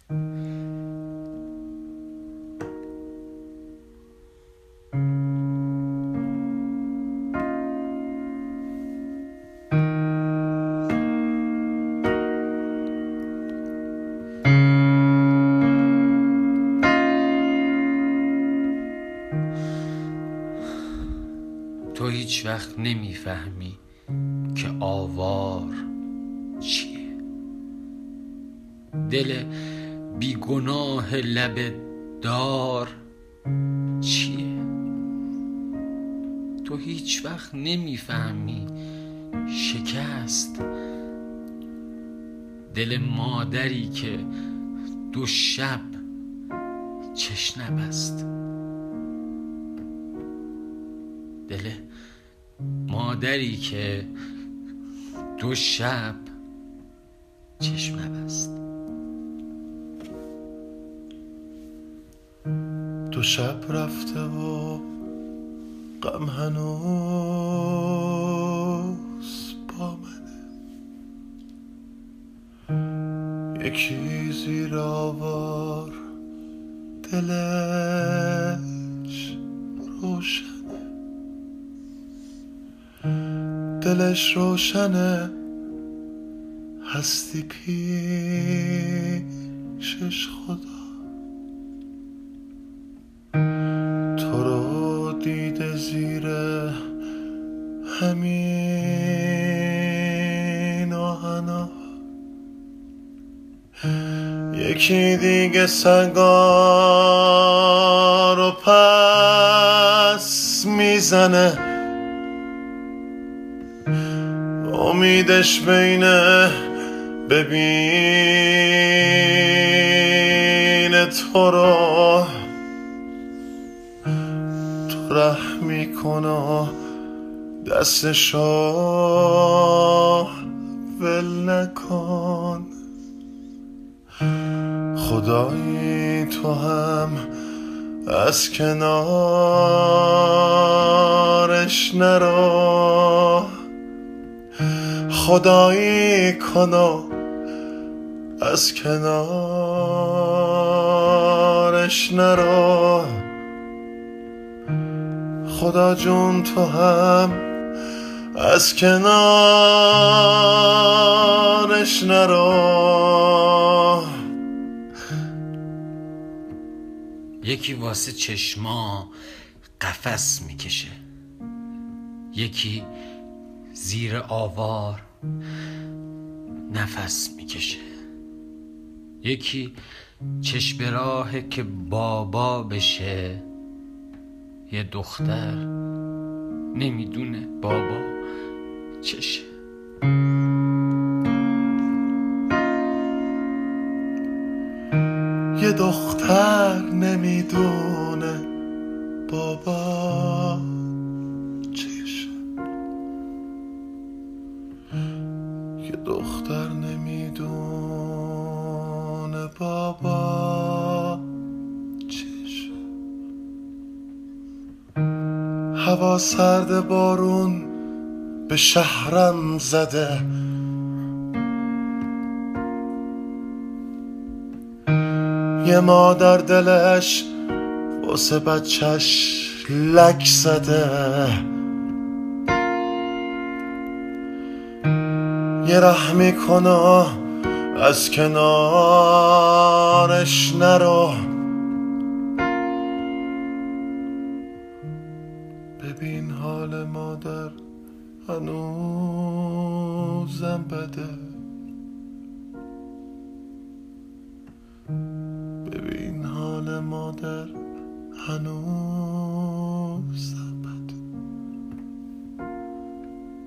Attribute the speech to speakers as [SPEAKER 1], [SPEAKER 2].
[SPEAKER 1] تو هیچ وقت نمیفهمی که آوار چیه، دل بیگناه لب دار چیه. تو هیچ وقت نمیفهمی شکست دل مادری که 2 شب چش نبست، دل مادری که 2 شب چشم نبست.
[SPEAKER 2] 2 شب رفته و غم هنوز با منه، یکی زیر آوار دلش روشنه، دلش روشنه هستی پیشش خدا. تو رو دیده زیر همین آهنا، یکی دیگه سنگا رو پس میزنه، امیدش بینه ببینه تو رو، تو رحم میکنه دستشو ول نکن. خدایی تو هم از کنارش نرو، خدایی کنو از کنارش نرو. خدا جون تو هم از کنارش نرو.
[SPEAKER 1] یکی واسه چشما قفس میکشه، یکی زیر آوار نفس میکشه، یکی چشم راهه که بابا بشه، یه دختر نمیدونه بابا چشه.
[SPEAKER 2] یه دختر نمیدونه بابا چشه، یه دختر نمیدونه بابا چشه. هوا سرد بارون به شهرم زده، یه مادر دلش واسه بچهش لک زده، یه رحمی کنه از کنارش نرو. ببین حال مادر هنوزم بده، ببین حال مادر هنوز